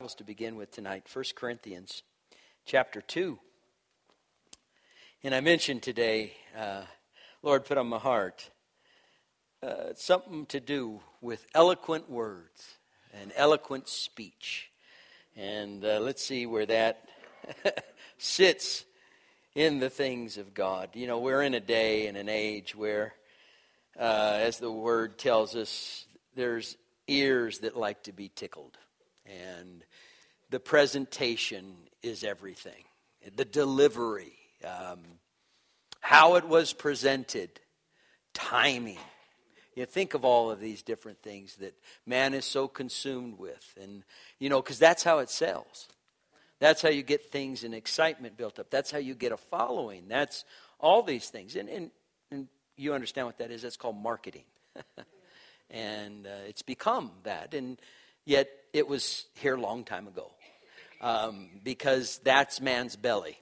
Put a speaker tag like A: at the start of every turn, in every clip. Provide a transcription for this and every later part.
A: Bibles to begin with tonight, 1 Corinthians chapter 2. And I mentioned today, Lord put on my heart, something to do with eloquent words and eloquent speech. And let's see where that sits in the things of God. You know, we're in a day and an age where, as the Word tells us, there's ears that like to be tickled. And the presentation is everything. The delivery, how it was presented, timing. You think of all of these different things that man is so consumed with. And, you know, because that's how it sells. That's how you get things and excitement built up. That's how you get a following. That's all these things. And you understand what that is. That's called marketing. And it's become that. And yet it was here a long time ago. Because that's man's belly.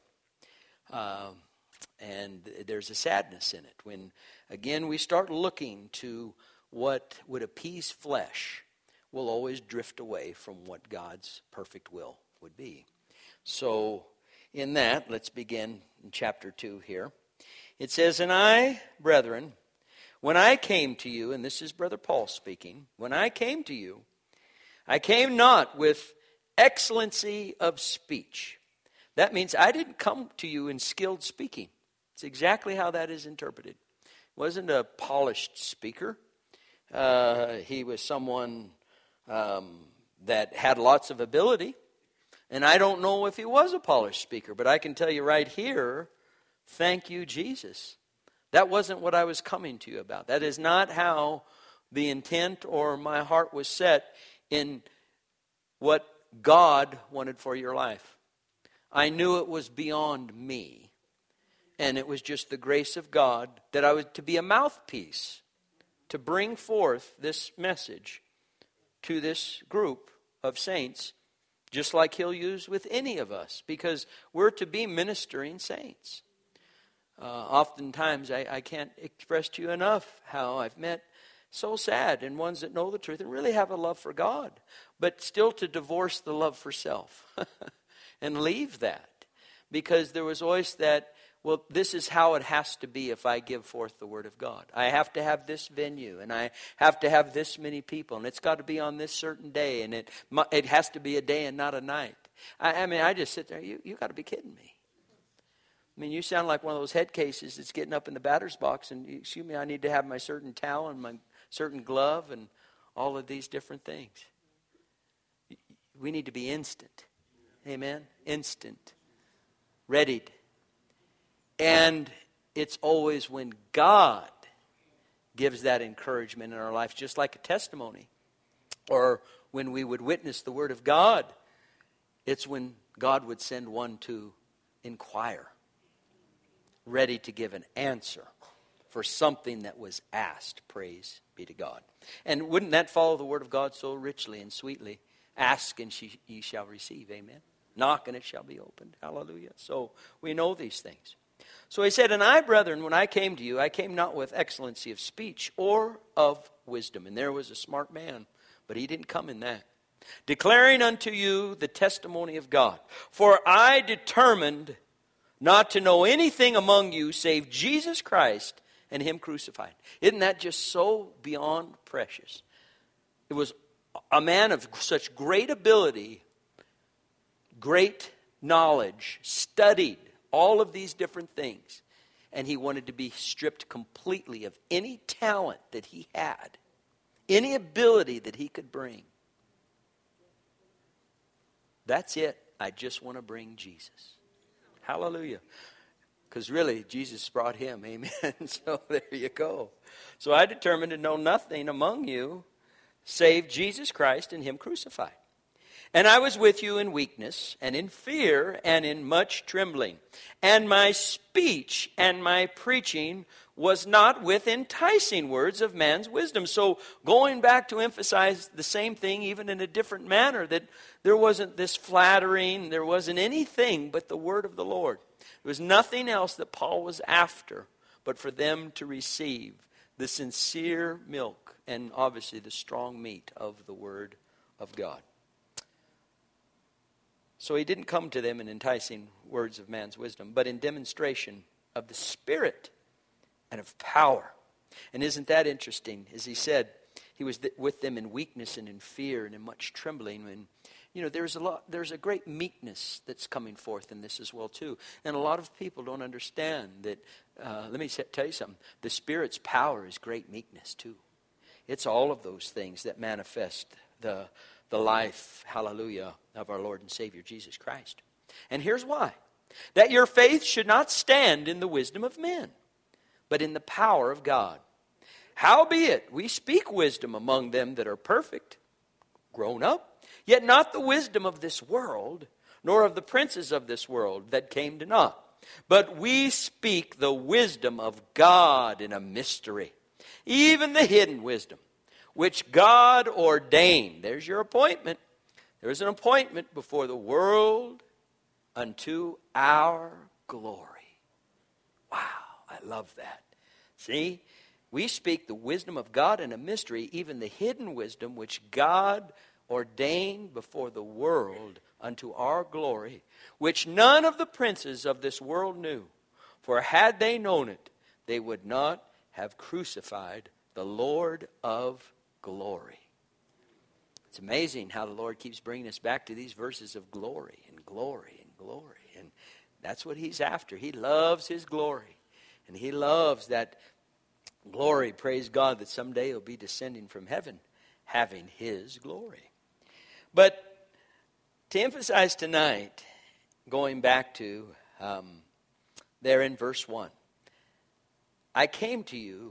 A: And there's a sadness in it. When, again, we start looking to what would appease flesh, we'll always drift away from what God's perfect will would be. So, in that, let's begin in chapter 2 here. It says, "And I, brethren, when I came to you," and this is Brother Paul speaking, "when I came to you, I came not with excellency of speech." That means I didn't come to you in skilled speaking. It's exactly how that is interpreted. Wasn't a polished speaker. He was someone that had lots of ability. And I don't know if he was a polished speaker, but I can tell you right here, thank you, Jesus. That wasn't what I was coming to you about. That is not how the intent or my heart was set in what God wanted for your life. I knew it was beyond me. And it was just the grace of God that I was to be a mouthpiece to bring forth this message to this group of saints, just like He'll use with any of us, because we're to be ministering saints. Oftentimes, I can't express to you enough how I've met so sad and ones that know the truth and really have a love for God, but still to divorce the love for self and leave that, because there was always that, well, this is how it has to be if I give forth the Word of God. I have to have this venue, and I have to have this many people, and it's got to be on this certain day, and it has to be a day and not a night. I mean, I just sit there, you got to be kidding me. I mean, you sound like one of those head cases that's getting up in the batter's box, and, excuse me, I need to have my certain towel and my certain glove and all of these different things. We need to be instant. Amen? Instant. Readied. And it's always when God gives that encouragement in our life, just like a testimony. Or when we would witness the Word of God, it's when God would send one to inquire, ready to give an answer for something that was asked. Praise be to God. And wouldn't that follow the Word of God so richly and sweetly? Ask and ye shall receive. Amen. Knock and it shall be opened. Hallelujah. So we know these things. So he said, "And I, brethren, when I came to you, I came not with excellency of speech or of wisdom." And there was a smart man, but he didn't come in that. "Declaring unto you the testimony of God. For I determined not to know anything among you save Jesus Christ and Him crucified." Isn't that just so beyond precious? It was a man of such great ability, great knowledge, studied all of these different things. And he wanted to be stripped completely of any talent that he had, any ability that he could bring. That's it. I just want to bring Jesus. Hallelujah. Because really, Jesus brought him. Amen. So there you go. "So I determined to know nothing among you save Jesus Christ and Him crucified. And I was with you in weakness and in fear and in much trembling. And my speech and my preaching was not with enticing words of man's wisdom." So going back to emphasize the same thing, even in a different manner, that there wasn't this flattering, there wasn't anything but the word of the Lord. There was nothing else that Paul was after but for them to receive the sincere milk and obviously the strong meat of the Word of God. So he didn't come to them in enticing words of man's wisdom, but in demonstration of the Spirit and of power. And isn't that interesting? As he said, he was with them in weakness and in fear and in much trembling. And you know, there's a great meekness that's coming forth in this as well too. And a lot of people don't understand that. Let me tell you something. The Spirit's power is great meekness too. It's all of those things that manifest the life, hallelujah, of our Lord and Savior Jesus Christ. And here's why. That your faith should not stand in the wisdom of men, but in the power of God. Howbeit, we speak wisdom among them that are perfect, grown up, yet not the wisdom of this world, nor of the princes of this world that came to naught. But we speak the wisdom of God in a mystery, even the hidden wisdom, which God ordained. There's your appointment. There's an appointment before the world unto our glory. Wow, I love that. See, we speak the wisdom of God in a mystery, even the hidden wisdom which God ordained before the world unto our glory, which none of the princes of this world knew. For had they known it, they would not have crucified the Lord of glory. It's amazing how the Lord keeps bringing us back to these verses of glory and glory and glory. And that's what He's after. He loves His glory. And He loves that glory, praise God, that someday He'll be descending from heaven, having His glory. But to emphasize tonight, going back to there in verse 1, I came to you,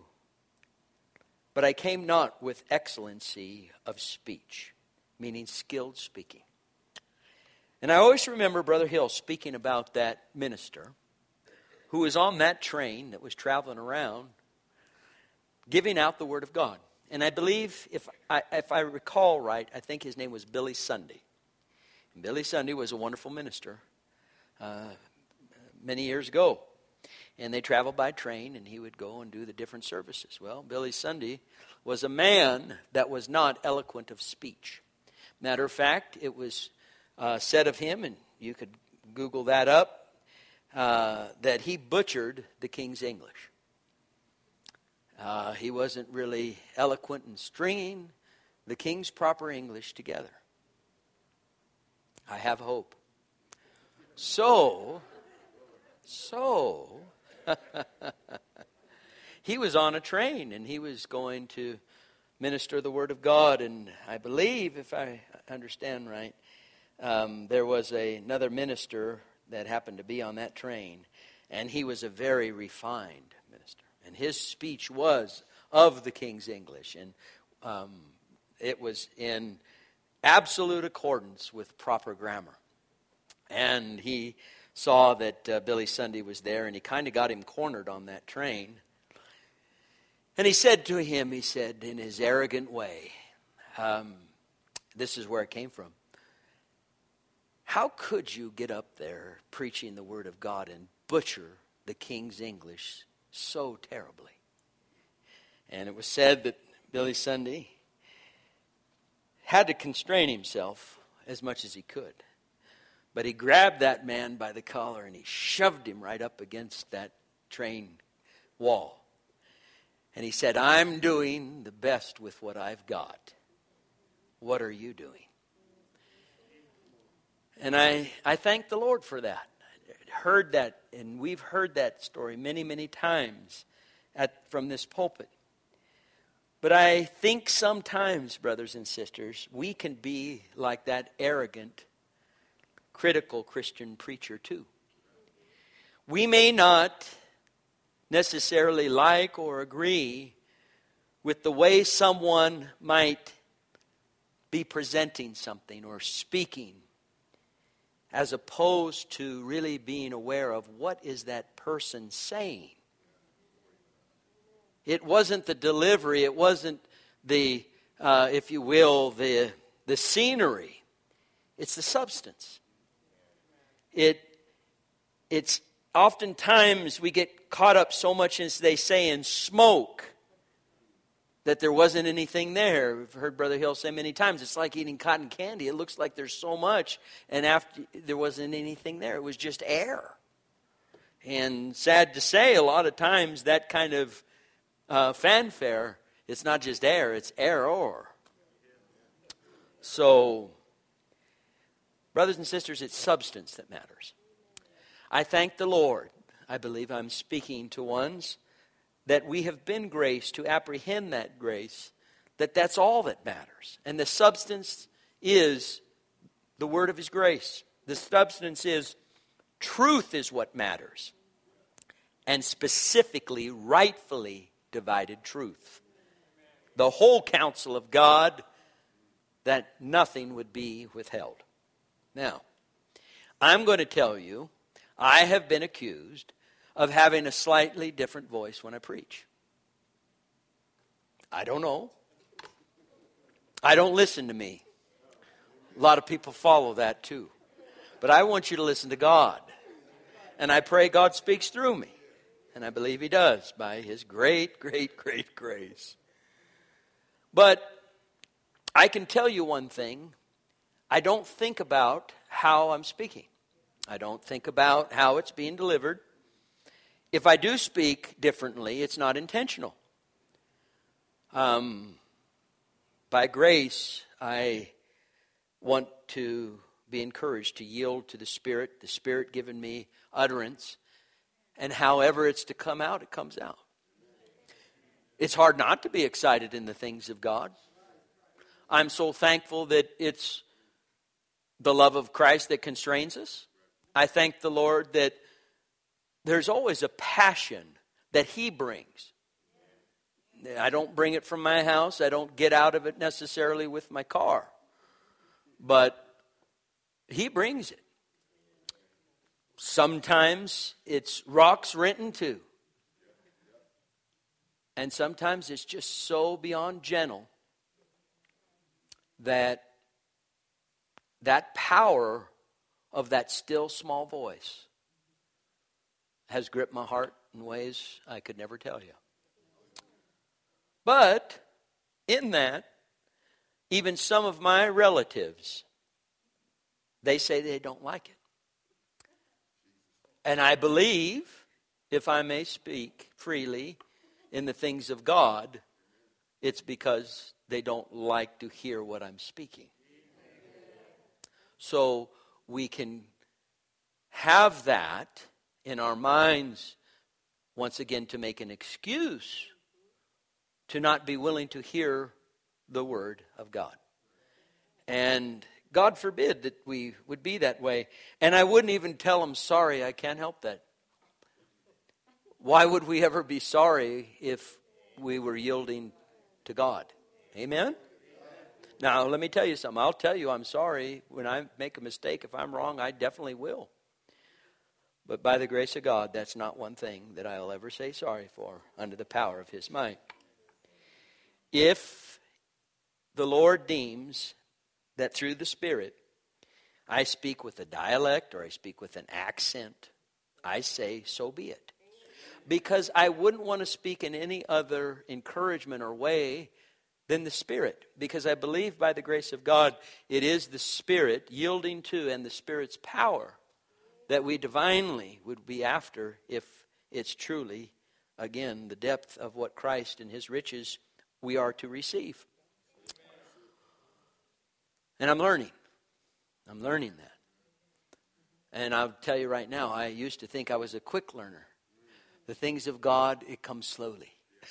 A: but I came not with excellency of speech, meaning skilled speaking. And I always remember Brother Hill speaking about that minister who was on that train that was traveling around giving out the Word of God. And I believe, if I recall right, I think his name was Billy Sunday. And Billy Sunday was a wonderful minister many years ago. And they traveled by train, and he would go and do the different services. Well, Billy Sunday was a man that was not eloquent of speech. Matter of fact, it was said of him, and you could Google that up, that he butchered the King's English. He wasn't really eloquent in stringing the King's proper English together. I have hope. So, he was on a train and he was going to minister the Word of God. And I believe, if I understand right, there was another minister that happened to be on that train. And he was a very refined minister. And his speech was of the King's English. And it was in absolute accordance with proper grammar. And he saw that Billy Sunday was there, and he kind of got him cornered on that train. And he said to him, he said in his arrogant way, this is where it came from. How could you get up there preaching the Word of God and butcher the King's English so terribly? And it was said that Billy Sunday had to constrain himself as much as he could. But he grabbed that man by the collar and he shoved him right up against that train wall. And he said, I'm doing the best with what I've got. What are you doing? And I thank the Lord for that. I heard that, and we've heard that story many, many times from this pulpit. But I think sometimes, brothers and sisters, we can be like that arrogant, critical Christian preacher too. We may not necessarily like or agree with the way someone might be presenting something or speaking, as opposed to really being aware of what is that person saying. It wasn't the delivery, it wasn't the, if you will, the scenery. It's the substance. It's oftentimes we get caught up so much, as they say, in smoke that there wasn't anything there. We've heard Brother Hill say many times, it's like eating cotton candy. It looks like there's so much, and after there wasn't anything there. It was just air. And sad to say, a lot of times that kind of fanfare, it's not just air, it's error. So, brothers and sisters, it's substance that matters. I thank the Lord. I believe I'm speaking to ones that we have been graced to apprehend that grace, that's all that matters. And the substance is the word of His grace. The substance is truth is what matters. And specifically, rightfully divided truth. The whole counsel of God, that nothing would be withheld. Now, I'm going to tell you, I have been accused of having a slightly different voice when I preach. I don't know. I don't listen to me. A lot of people follow that too. But I want you to listen to God. And I pray God speaks through me. And I believe He does by His great, great, great grace. But I can tell you one thing. I don't think about how I'm speaking. I don't think about how it's being delivered. If I do speak differently, it's not intentional. By grace, I want to be encouraged to yield to the Spirit giving me utterance, and however it's to come out, it comes out. It's hard not to be excited in the things of God. I'm so thankful that it's the love of Christ that constrains us. I thank the Lord that there's always a passion that He brings. I don't bring it from my house. I don't get out of it necessarily with my car. But He brings it. Sometimes it's rocks rent in two. And sometimes it's just so beyond gentle that power of that still small voice has gripped my heart in ways I could never tell you. But in that, even some of my relatives, they say they don't like it. And I believe, if I may speak freely in the things of God, it's because they don't like to hear what I'm speaking. So we can have that in our minds, once again, to make an excuse to not be willing to hear the Word of God. And God forbid that we would be that way. And I wouldn't even tell them, sorry, I can't help that. Why would we ever be sorry if we were yielding to God? Amen? Now, let me tell you something. I'll tell you I'm sorry when I make a mistake. If I'm wrong, I definitely will. But by the grace of God, that's not one thing that I'll ever say sorry for under the power of His might. If the Lord deems that through the Spirit I speak with a dialect or I speak with an accent, I say, so be it. Because I wouldn't want to speak in any other encouragement or way than the Spirit. Because I believe by the grace of God, it is the Spirit yielding to and the Spirit's power that we divinely would be after if it's truly, again, the depth of what Christ and His riches we are to receive. And I'm learning. I'm learning that. And I'll tell you right now, I used to think I was a quick learner. The things of God, it comes slowly.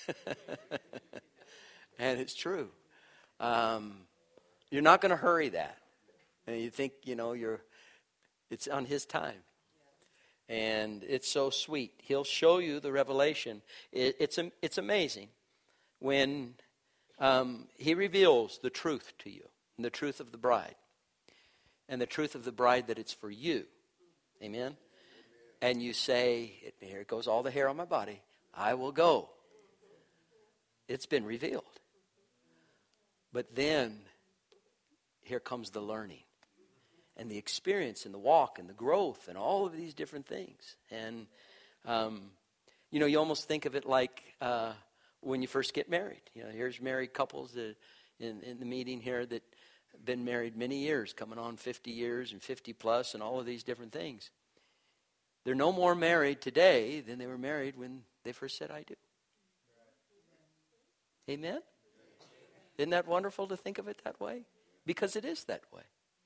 A: And it's true. You're not going to hurry that. And you think, it's on His time. And it's so sweet. He'll show you the revelation. It's amazing when He reveals the truth to you. And the truth of the bride. And the truth of the bride that it's for you. Amen? And you say, here goes all the hair on my body. I will go. It's been revealed. But then, here comes the learning. And the experience and the walk and the growth and all of these different things. And, you almost think of it like when you first get married. Here's married couples that in the meeting here that have been married many years, coming on 50 years and 50 plus and all of these different things. They're no more married today than they were married when they first said, I do. Amen? Isn't that wonderful to think of it that way? Because it is that way.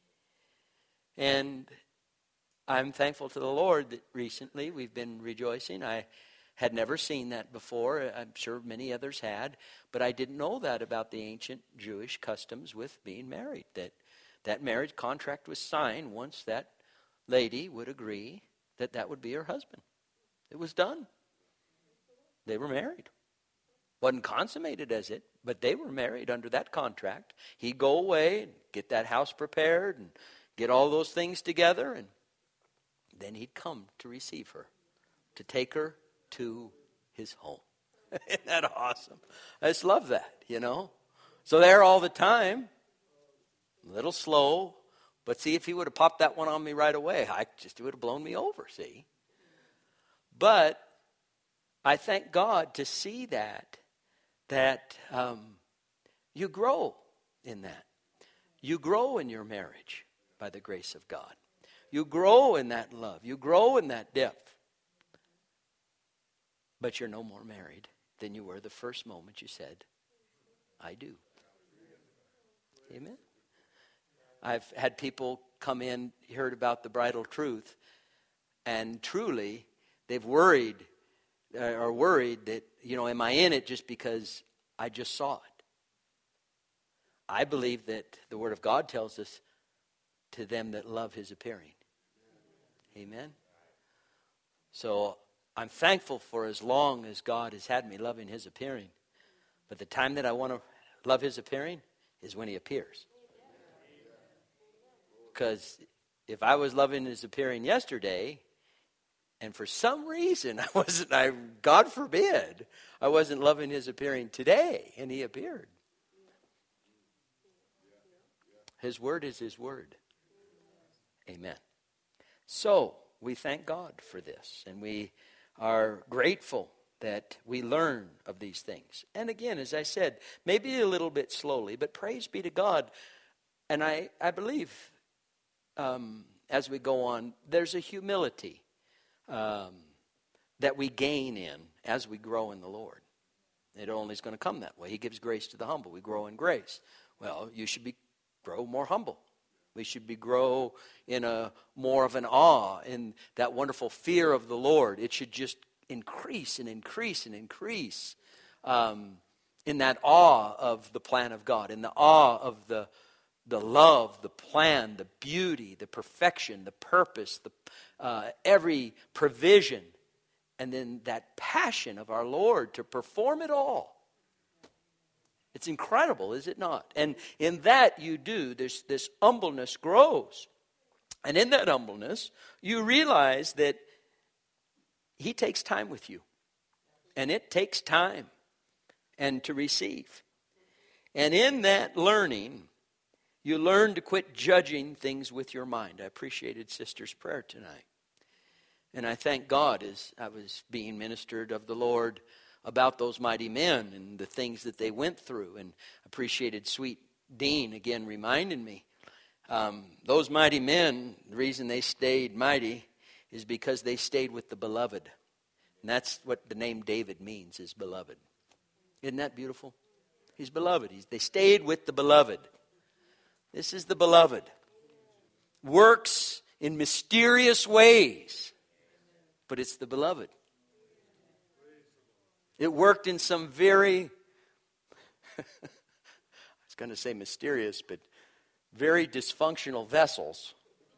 A: And I'm thankful to the Lord that recently we've been rejoicing. I had never seen that before. I'm sure many others had. But I didn't know that about the ancient Jewish customs with being married. That marriage contract was signed once that lady would agree that would be her husband. It was done. They were married. Wasn't consummated as it, but they were married under that contract. He'd go away and get that house prepared and get all those things together, and then he'd come to receive her, to take her to his home. Isn't that awesome? I just love that, So there all the time, a little slow, but see, if he would have popped that one on me right away, it would have blown me over, see? But I thank God to see that you grow in that. You grow in your marriage by the grace of God. You grow in that love. You grow in that depth. But you're no more married than you were the first moment you said, I do. Amen? I've had people come in, heard about the bridal truth, and truly they've worried that, am I in it just because I just saw it? I believe that the Word of God tells us to them that love His appearing. Amen? So I'm thankful for as long as God has had me loving His appearing. But the time that I want to love His appearing is when He appears. Because if I was loving His appearing yesterday, and for some reason God forbid, I wasn't loving His appearing today, and He appeared. His word is His word. Amen. So, we thank God for this, and we are grateful that we learn of these things. And again, as I said, maybe a little bit slowly, but praise be to God. And I believe as we go on, there's a humility that we gain in as we grow in the Lord. It only is going to come that way. He gives grace to the humble. We grow in grace. Well, you should grow more humble. We should grow in more of an awe, in that wonderful fear of the Lord. It should just increase and increase and increase in that awe of the plan of God, in the awe of the love, the plan, the beauty, the perfection, the purpose, every provision, and then that passion of our Lord to perform it all. It's incredible, is it not? And in that this humbleness grows. And in that humbleness, you realize that He takes time with you. And it takes time and to receive. And in that learning, you learn to quit judging things with your mind. I appreciated Sister's prayer tonight. And I thank God as I was being ministered of the Lord about those mighty men and the things that they went through. And appreciated Sweet Dean again reminding me. Those mighty men, the reason they stayed mighty is because they stayed with the beloved. And that's what the name David means, is beloved. Isn't that beautiful? He's beloved. They stayed with the beloved. This is the beloved. Works in mysterious ways. But it's the beloved. It worked in some very, I was going to say mysterious, but very dysfunctional vessels.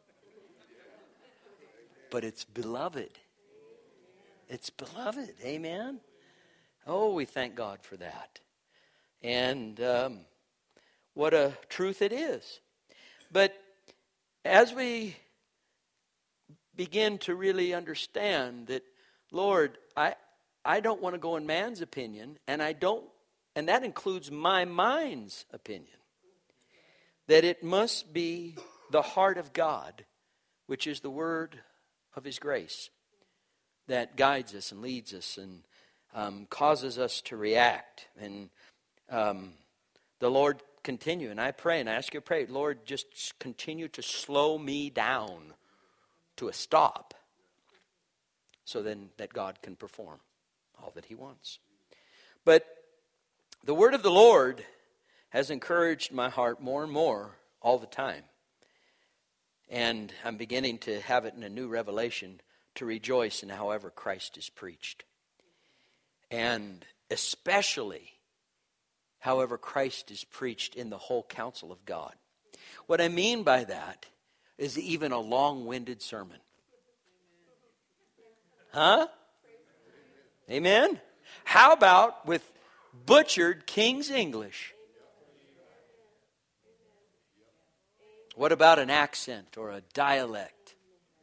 A: But it's beloved. It's beloved. Amen? Oh, we thank God for that. And what a truth it is. But as we begin to really understand that, Lord, I don't want to go in man's opinion, and that includes my mind's opinion. That it must be the heart of God, which is the word of His grace, that guides us and leads us. And causes us to react. And the Lord continue, and I pray, and I ask you to pray, Lord, just continue to slow me down to a stop, so then that God can perform all that he wants. But the word of the Lord has encouraged my heart more and more all the time. And I'm beginning to have it in a new revelation to rejoice in however Christ is preached. And especially however Christ is preached in the whole counsel of God. What I mean by that is even a long-winded sermon. Huh? Amen? How about with butchered King's English? What about an accent or a dialect?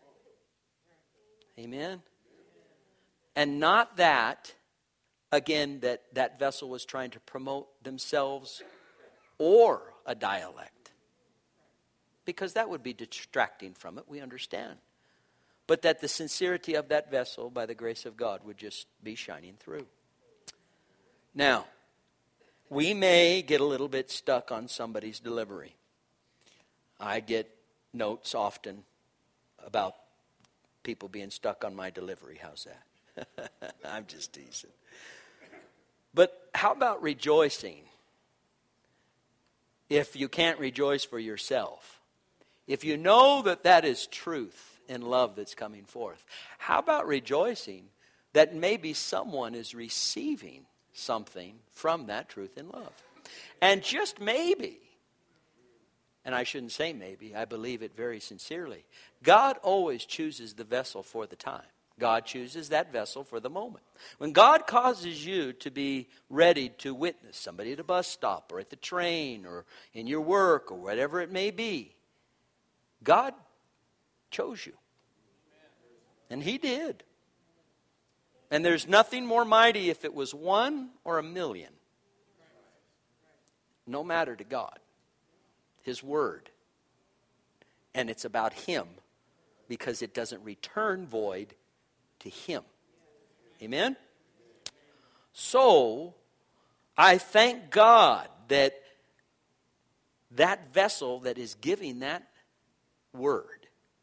A: Amen? And not that, again, that vessel was trying to promote themselves or a dialect. Because that would be distracting from it, we understand. But that the sincerity of that vessel, by the grace of God, would just be shining through. Now, we may get a little bit stuck on somebody's delivery. I get notes often about people being stuck on my delivery. How's that? I'm just teasing. But how about rejoicing? If you can't rejoice for yourself, if you know that that is truth and love that's coming forth, how about rejoicing that maybe someone is receiving something from that truth and love? And just maybe, and I shouldn't say maybe, I believe it very sincerely, God always chooses the vessel for the time. God chooses that vessel for the moment. When God causes you to be ready to witness somebody at a bus stop or at the train or in your work or whatever it may be, God chose you. And he did. And there's nothing more mighty if it was 1 or 1,000,000. No matter to God. His word. And it's about him because it doesn't return void to him. Amen? So, I thank God that that vessel that is giving that word,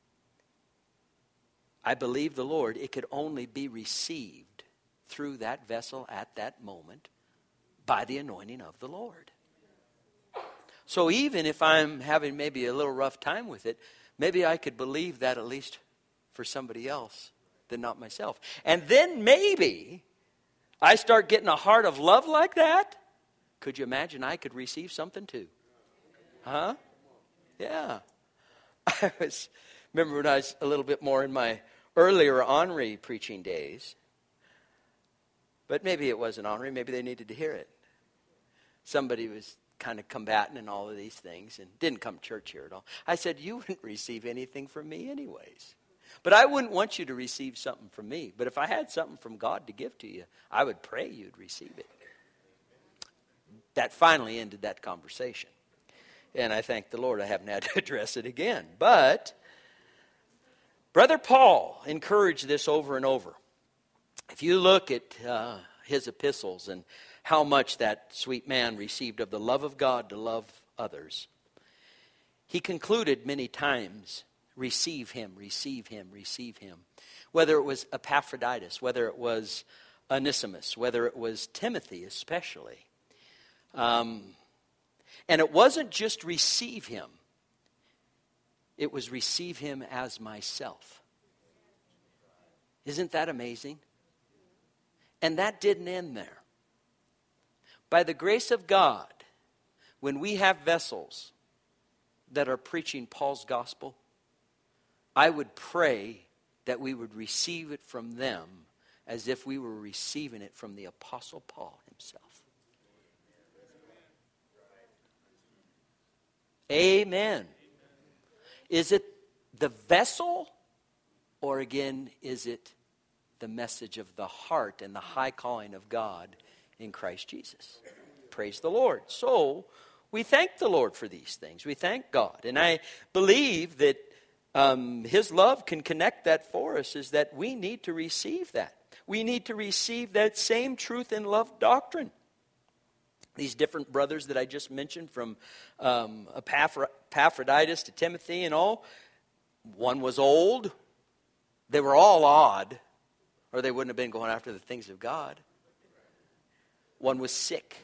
A: I believe the Lord, it could only be received through that vessel at that moment by the anointing of the Lord. So even if I'm having maybe a little rough time with it, maybe I could believe that at least for somebody else than not myself. And then maybe I start getting a heart of love like that. Could you imagine I could receive something too? Huh? Yeah. I remember when I was a little bit more in my earlier Henri preaching days. But maybe it wasn't Henri. Maybe they needed to hear it. Somebody was kind of combatant in all of these things and didn't come to church here at all. I said, you wouldn't receive anything from me anyways. But I wouldn't want you to receive something from me. But if I had something from God to give to you, I would pray you'd receive it. That finally ended that conversation. And I thank the Lord I haven't had to address it again. But Brother Paul encouraged this over and over. If you look at his epistles and how much that sweet man received of the love of God to love others, he concluded many times, receive him, receive him, receive him. Whether it was Epaphroditus, whether it was Onesimus, whether it was Timothy especially. And it wasn't just receive him. It was receive him as myself. Isn't that amazing? And that didn't end there. By the grace of God, when we have vessels that are preaching Paul's gospel, I would pray that we would receive it from them as if we were receiving it from the Apostle Paul himself. Amen. Is it the vessel, or again, is it the message of the heart and the high calling of God in Christ Jesus? Praise the Lord. So, we thank the Lord for these things. We thank God. And I believe that his love can connect that for us, is that we need to receive that. we need to receive that same truth and love doctrine. These different brothers that I just mentioned, from Epaphroditus to Timothy and all, one was old. They were all odd, or they wouldn't have been going after the things of God. One was sick.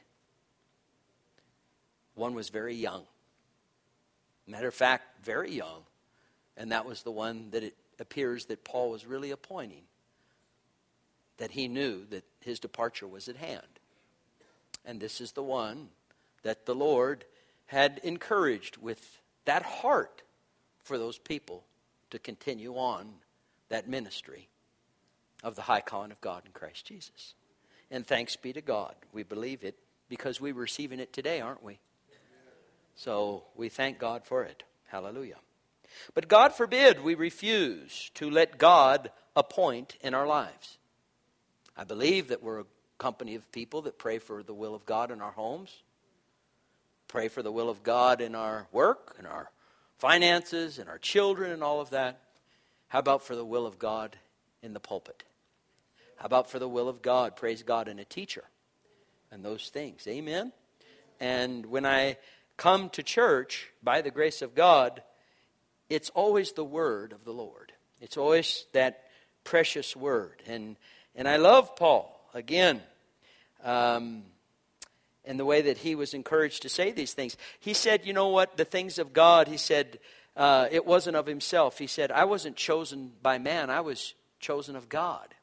A: One was very young. Matter of fact, very young. And that was the one that it appears that Paul was really appointing, that he knew that his departure was at hand. And this is the one that the Lord had encouraged with that heart for those people to continue on that ministry of the high calling of God in Christ Jesus. And thanks be to God, we believe it because we're receiving it today, aren't we? So we thank God for it. Hallelujah. But God forbid we refuse to let God appoint in our lives. I believe that we're a company of people that pray for the will of God in our homes, pray for the will of God in our work, in our finances, in our children, and all of that. How about for the will of God in the pulpit? How about for the will of God, praise God, in a teacher? And those things, amen? And when I come to church, by the grace of God, it's always the word of the Lord. It's always that precious word. And I love Paul, again, and the way that he was encouraged to say these things. He said, you know what, the things of God, he said, it wasn't of himself. He said, I wasn't chosen by man, I was chosen of God.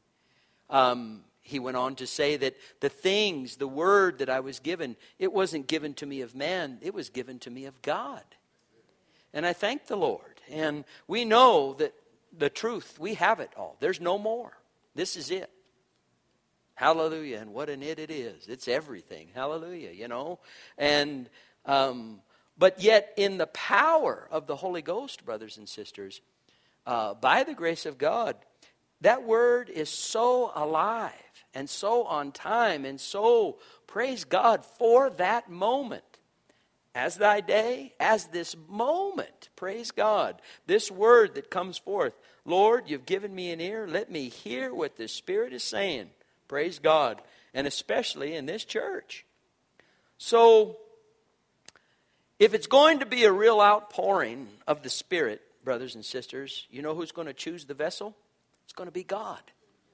A: He went on to say that the things, the word that I was given, it wasn't given to me of man, it was given to me of God. And I thank the Lord. And we know that the truth, we have it all. There's no more. This is it. Hallelujah. And what an it is. It's everything. Hallelujah, you know. And but yet in the power of the Holy Ghost, brothers and sisters, by the grace of God, that word is so alive and so on time and so, praise God, for that moment. As thy day, as this moment, praise God, this word that comes forth. Lord, you've given me an ear. Let me hear what the Spirit is saying. Praise God. And especially in this church. So, if it's going to be a real outpouring of the Spirit, brothers and sisters, you know who's going to choose the vessel? It's going to be God.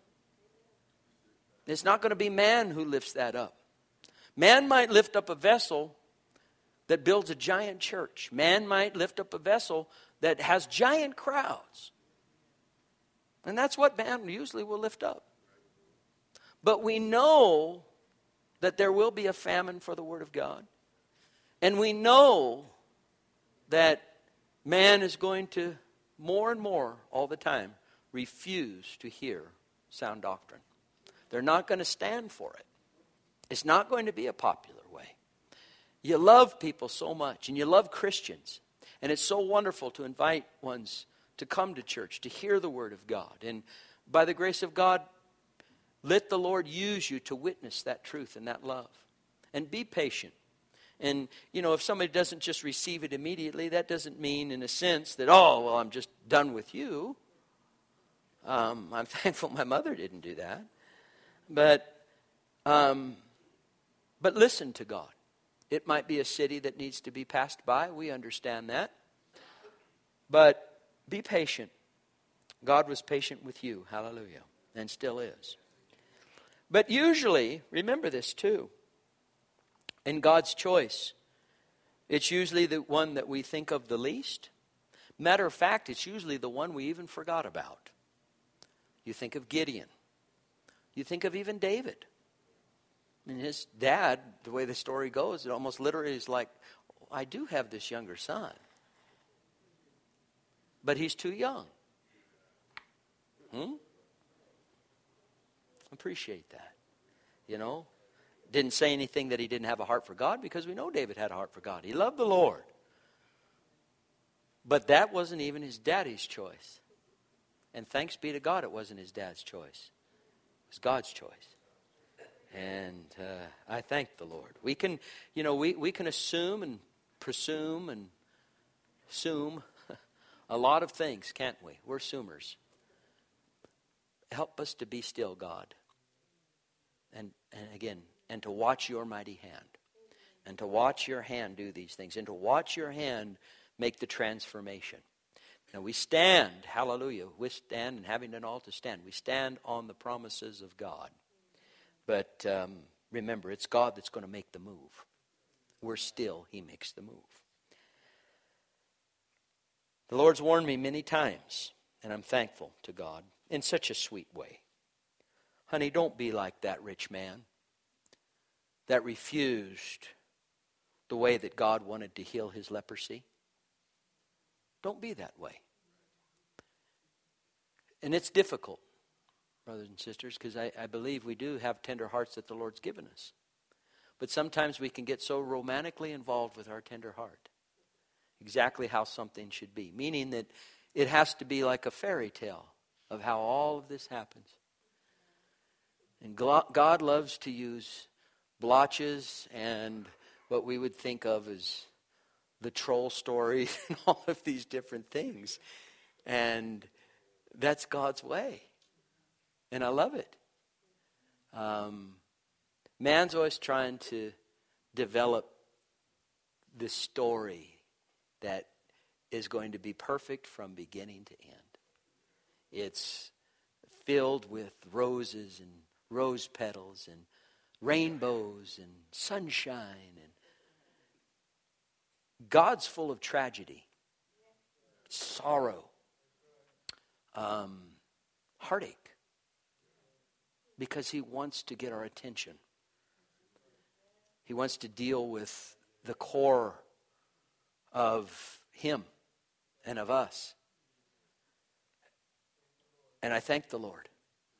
A: It's not going to be man who lifts that up. Man might lift up a vessel that builds a giant church. Man might lift up a vessel that has giant crowds. And that's what man usually will lift up. But we know that there will be a famine for the Word of God. And we know that man is going to, more and more, all the time, refuse to hear sound doctrine. They're not going to stand for it. It's not going to be a popular way. You love people so much, and you love Christians. And it's so wonderful to invite ones to come to church, to hear the Word of God. And by the grace of God, let the Lord use you to witness that truth and that love. And be patient. And, you know, if somebody doesn't just receive it immediately, that doesn't mean, in a sense, that, oh, well, I'm just done with you. I'm thankful my mother didn't do that. But listen to God. It might be a city that needs to be passed by. We understand that. But be patient. God was patient with you. Hallelujah. And still is. But usually, remember this too, in God's choice, it's usually the one that we think of the least. Matter of fact, it's usually the one we even forgot about. You think of Gideon. You think of even David. And his dad, the way the story goes, it almost literally is like, I do have this younger son. But he's too young. Appreciate that. You know? Didn't say anything that he didn't have a heart for God, because we know David had a heart for God. He loved the Lord. But that wasn't even his daddy's choice. And thanks be to God, it wasn't his dad's choice. It was God's choice. And I thank the Lord. We can, you know, we can assume and presume and assume a lot of things, can't we? We're assumers. help us to be still, God. And again, and to watch your mighty hand. And to watch your hand do these things. And to watch your hand make the transformation. Now we stand, hallelujah, we stand, and having done all to stand, we stand on the promises of God. But remember, it's God that's going to make the move. We're still, he makes the move. The Lord's warned me many times, and I'm thankful to God in such a sweet way. Honey, don't be like that rich man that refused the way that God wanted to heal his leprosy. Don't be that way. And it's difficult, brothers and sisters, because I believe we do have tender hearts that the Lord's given us. But sometimes we can get so romantically involved with our tender heart. Exactly how something should be. Meaning that it has to be like a fairy tale of how all of this happens. And God loves to use blotches and what we would think of as the troll stories and all of these different things. And that's God's way. And I love it. Man's always trying to develop this story that is going to be perfect from beginning to end. It's filled with roses and rose petals and rainbows and sunshine. And God's full of tragedy, sorrow, heartache, because he wants to get our attention. He wants to deal with the core of him and of us. And I thank the Lord.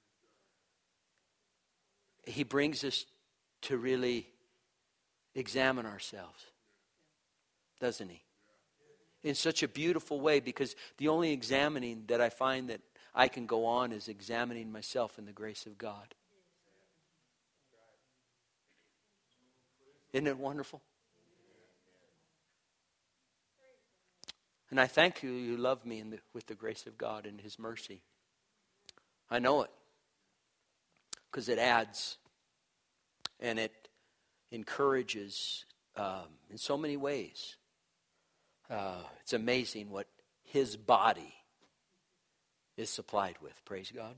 A: He brings us to really examine ourselves, doesn't he? In such a beautiful way, because the only examining that I find that I can go on is examining myself in the grace of God. Isn't it wonderful? And I thank you, you love me with the grace of God and his mercy. I know it. Because it adds and it encourages in so many ways. It's amazing what his body is supplied with. Praise God.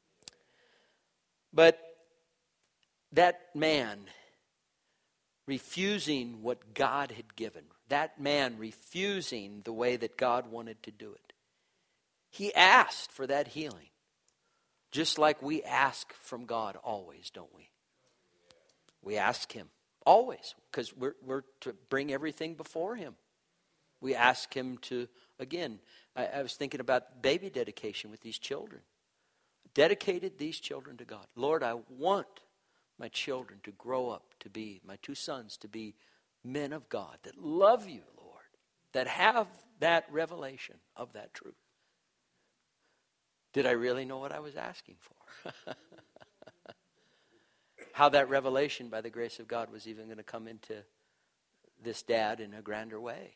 A: But that man refusing what God had given, that man refusing the way that God wanted to do it, he asked for that healing. Just like we ask from God always, don't we? We ask him always, because we're to bring everything before him. We ask him to, again, I was thinking about baby dedication with these children. Dedicated these children to God. Lord, I want my children to grow up to be, my two sons to be men of God that love you, Lord, that have that revelation of that truth. Did I really know what I was asking for? How that revelation by the grace of God was even going to come into this dad in a grander way.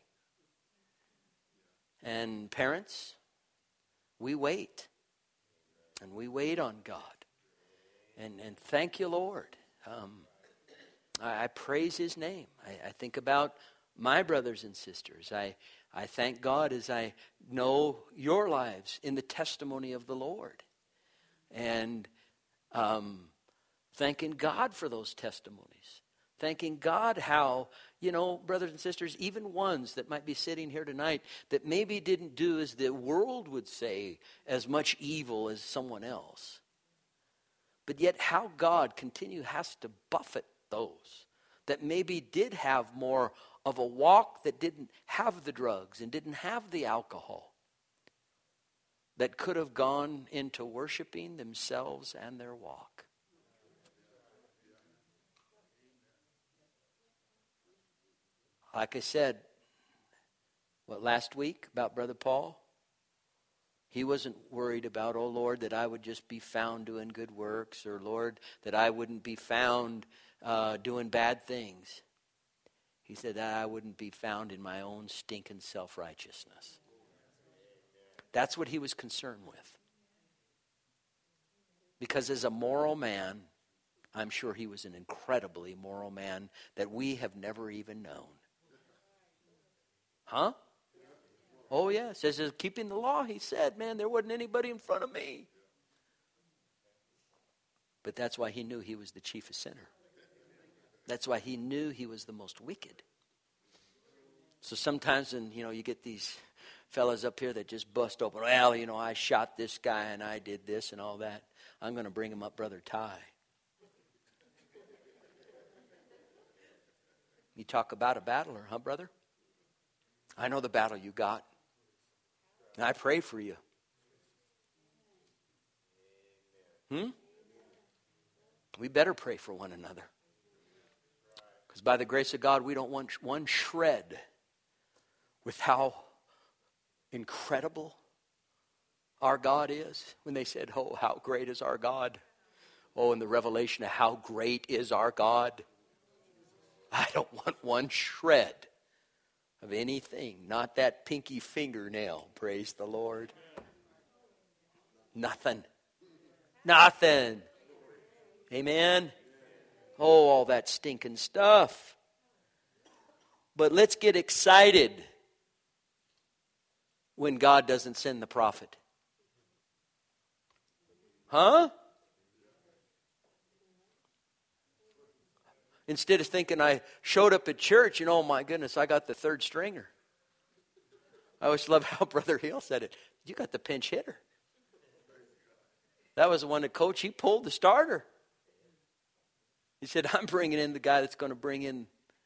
A: And parents, we wait. And we wait on God. And thank you, Lord. I praise his name. I think about my brothers and sisters. I thank God as I know your lives in the testimony of the Lord. And thanking God for those testimonies. Thanking God how, brothers and sisters, even ones that might be sitting here tonight that maybe didn't do as the world would say as much evil as someone else. But yet how God has to buffet those that maybe did have more of a walk that didn't have the drugs and didn't have the alcohol, that could have gone into worshiping themselves and their walk. Like I said, last week about Brother Paul? He wasn't worried about, oh Lord, that I would just be found doing good works, or Lord, that I wouldn't be found doing bad things. He said that I wouldn't be found in my own stinking self-righteousness. That's what he was concerned with. Because as a moral man, I'm sure he was an incredibly moral man that we have never even known. Huh? Oh, yeah. It says, keeping the law, he said, man, there wasn't anybody in front of me. But that's why he knew he was the chiefest sinner. That's why he knew he was the most wicked. So sometimes, you get these fellas up here that just bust open. Well, I shot this guy and I did this and all that. I'm going to bring him up, Brother Ty. You talk about a battler, huh, brother? I know the battle you got. And I pray for you. We better pray for one another. Because by the grace of God, we don't want one shred with how incredible our God is. When they said, oh, how great is our God. Oh, and the revelation of how great is our God. I don't want one shred of anything. Not that pinky fingernail, praise the Lord. Nothing. Nothing. Amen. Oh, all that stinking stuff. But let's get excited when God doesn't send the prophet. Huh? Instead of thinking I showed up at church, oh my goodness, I got the third stringer. I always love how Brother Hill said it. You got the pinch hitter. That was the one that coach, he pulled the starter. He said, I'm bringing in the guy that's going to bring in,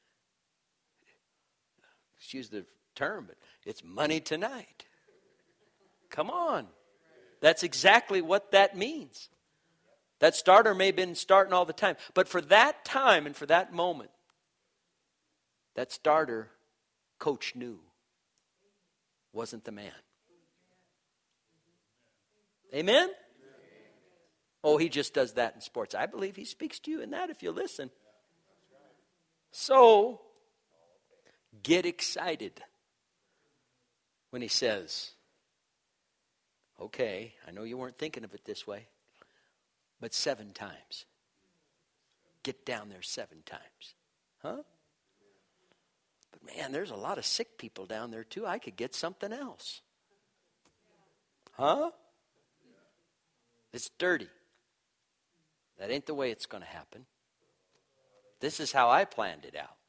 A: excuse the term, but it's money tonight. Come on. That's exactly what that means. That starter may have been starting all the time. But for that time and for that moment, that starter, coach knew, wasn't the man. Amen? Oh, he just does that in sports. I believe he speaks to you in that if you listen. So, get excited when he says, okay, I know you weren't thinking of it this way, but 7 times. Get down there 7 times. Huh? But man, there's a lot of sick people down there too. I could get something else. Huh? It's dirty. That ain't the way it's going to happen. This is how I planned it out.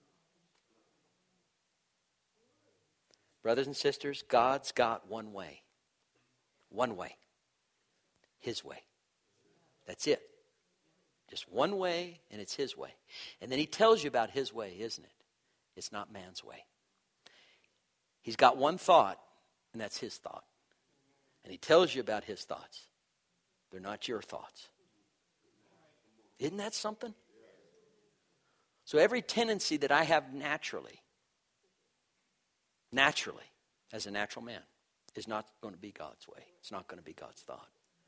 A: Brothers and sisters, God's got one way. One way. His way. That's it. Just one way, and it's his way. And then he tells you about his way, isn't it? It's not man's way. He's got one thought, and that's his thought. And he tells you about his thoughts. They're not your thoughts. Isn't that something? So every tendency that I have naturally, as a natural man, is not going to be God's way. It's not going to be God's thought.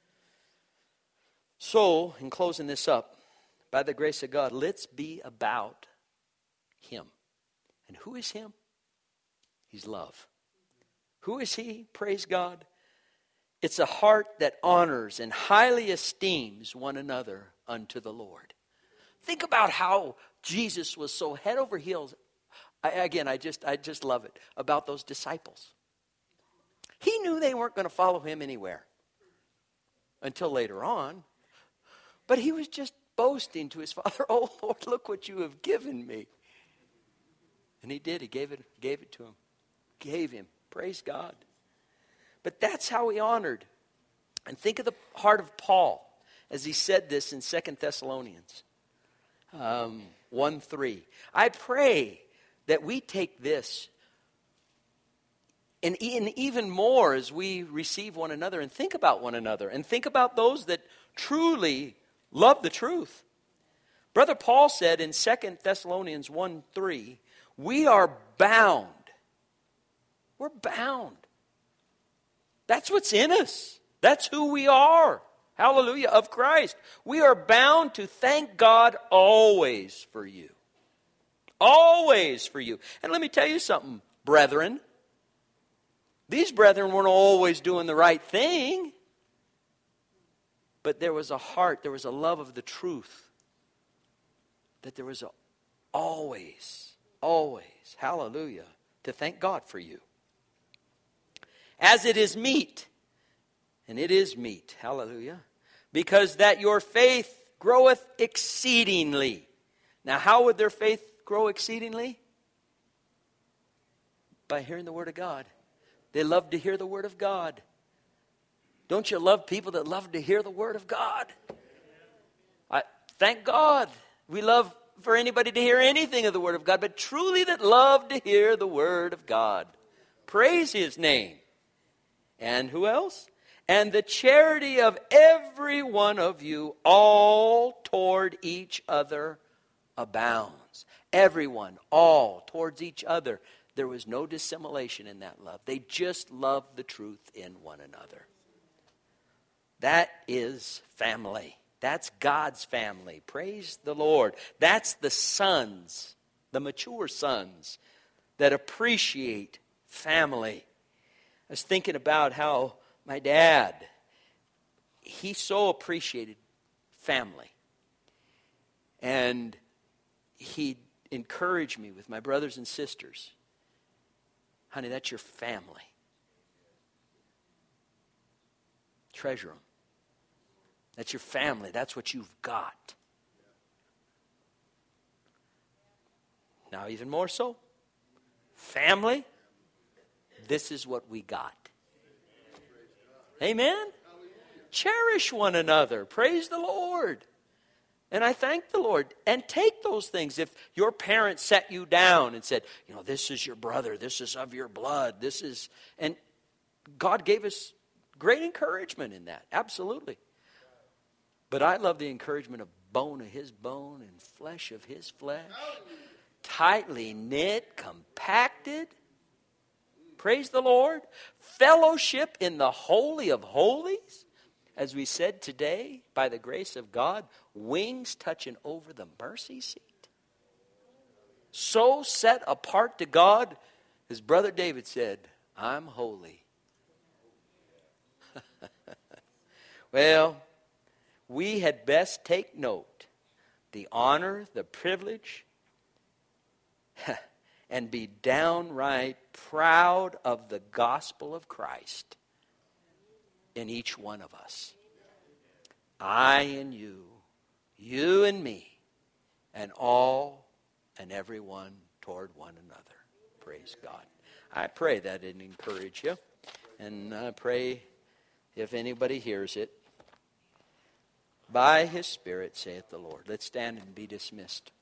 A: So, in closing this up, by the grace of God, let's be about him. And who is him? He's love. Who is he? Praise God. It's a heart that honors and highly esteems one another unto the Lord. Think about how Jesus was so head over heels. I just love it about those disciples. He knew they weren't going to follow him anywhere until later on. But he was just boasting to his Father, oh Lord, look what you have given me. And he did. He gave it to him. Gave him. Praise God. But that's how he honored. And think of the heart of Paul as he said this in 2 Thessalonians 1:3. I pray that we take this and even more as we receive one another and think about one another and think about those that truly love the truth. Brother Paul said in 2 Thessalonians 1:3, we are bound. We're bound. That's what's in us. That's who we are. Hallelujah, of Christ. We are bound to thank God always for you. Always for you. And let me tell you something, brethren. These brethren weren't always doing the right thing. but there was a heart, there was a love of the truth. That there was always, hallelujah, to thank God for you. As it is meet, and it is meet, hallelujah, because that your faith groweth exceedingly. Now, how would their faith grow exceedingly? By hearing the Word of God. They love to hear the Word of God. Don't you love people that love to hear the Word of God? Thank God. We love for anybody to hear anything of the Word of God, but truly that love to hear the Word of God. Praise His name. And who else? And the charity of every one of you all toward each other abounds. Everyone, all towards each other. There was no dissimulation in that love. They just loved the truth in one another. That is family. That's God's family. Praise the Lord. That's the sons, the mature sons that appreciate family. I was thinking about how my dad, he so appreciated family. And he encouraged me with my brothers and sisters. Honey, that's your family. Treasure them. That's your family. That's what you've got. Now, even more so, family, this is what we got. Amen? Cherish one another. Praise the Lord. And I thank the Lord. And take those things. If your parents set you down and said, this is your brother, this is of your blood, this is... And God gave us great encouragement in that. Absolutely. But I love the encouragement of bone of his bone and flesh of his flesh. Tightly knit, compacted. Praise the Lord. Fellowship in the Holy of Holies. As we said today, by the grace of God, wings touching over the mercy seat. So set apart to God, as Brother David said, I'm holy. Well, we had best take note, the honor, the privilege, and be downright proud of the gospel of Christ in each one of us. I and you and me, and all and everyone toward one another. Praise God. I pray that it encourage you, and I pray if anybody hears it, by His Spirit, saith the Lord. Let's stand and be dismissed.